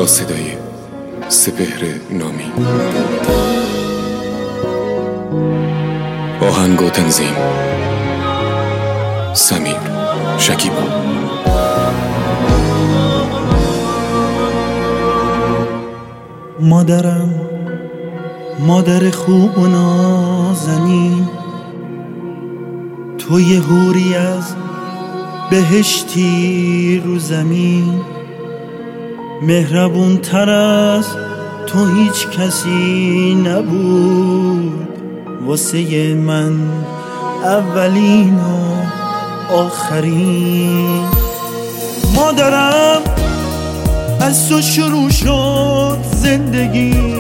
با صدای سپهر نامی. آهنگ و تنظیم سمیر شکیبا. مادرم، مادر خوب و نازنین، تو یه حوری از بهشتی رو زمین. مهربون تر از تو هیچ کسی نبود، واسه من اولین و آخرین. مادرم، از تو شروع شد زندگی.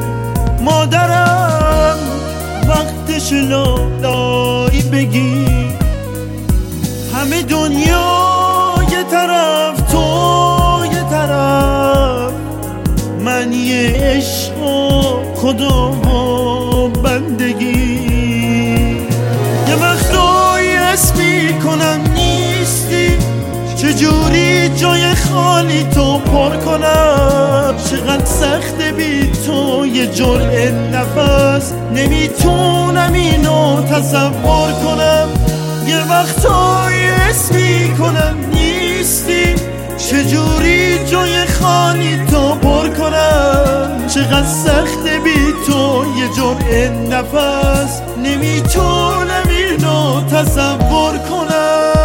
مادرم، وقتش لالایی بگی. همه دنیا یه طرف، تو یه طرف، من یه عشق و خدا و بندگی. یه وقتایی حس میکنم نیستی، چجوری جای خالی تو پر کنم. چقدر سخته بی تو یه جرعه نفس، نمیتونم اینو تصور کنم. یه وقتایی حس میکنم نیستی، چجوری جای خالی تو پر کنم. چقدر سخته بی تو یه جرعه نفس، نمیتونم اینو تصور کنم.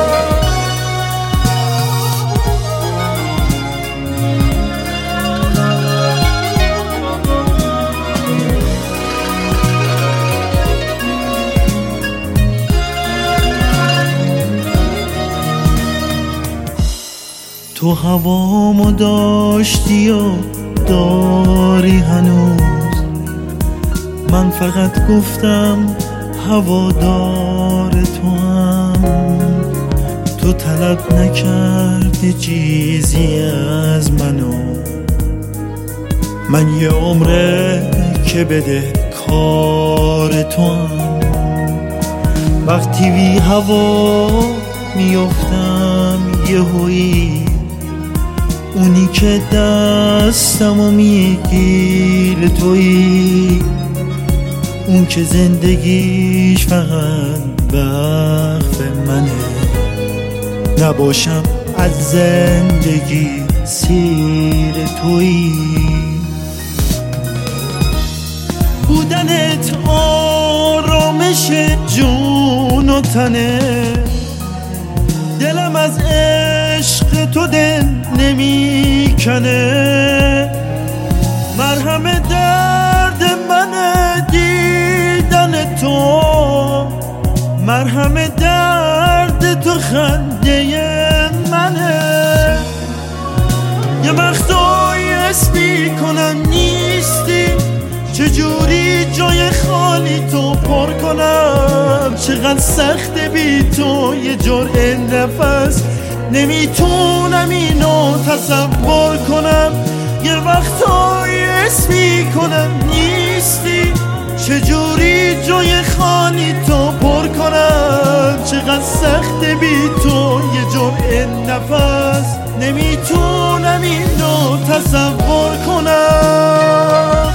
تو هوامو داشتی و داری هنوز، من فقط گفتم هوادار تو هم. تو طلب نکردی چیزی از منو، من یه عمره که بده کار تو هم. وقتی بی هوا میافتم یهویی، اونی که دستمو میگیره تویی. اون که زندگیش فقط وقف منه، نباشم از زندگی سیر تویی. بودنت آرامش جون و تنه، دلم از عشق تو دل نمی کنه. مرهم درد منه دیدن تو، مرهم درد تو خنده منه. یه وقتایی حس میکنم نیستی، چجوری جای خالی تو پر کنم. چقدر سخته بی تو یه جرعه نفس، نمیتونم اینو تصور کنم. یه وقتایی حس میکنم نیستی، چجوری جای خالی تو پر کنم. چقدر سخته بی تو یه جرعه نفس، نمیتونم اینو تصور کنم.